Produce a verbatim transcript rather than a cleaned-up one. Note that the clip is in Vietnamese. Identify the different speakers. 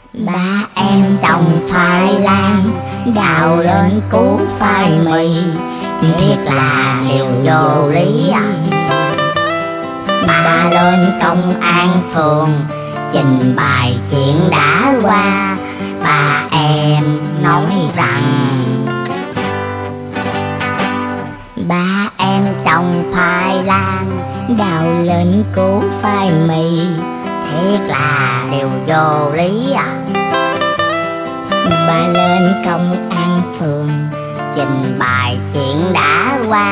Speaker 1: Ba em trồng khoai lang, đào lên củ khoai mì, biết là điều vô lý à. Ba lên công an phường, trình bày chuyện đã qua. Ba em nói rằng ba em trồng khoai lang, đào lên củ khoai mì, thiệt là điều vô lý à. Ba lên công an phường, trình bày chuyện đã qua.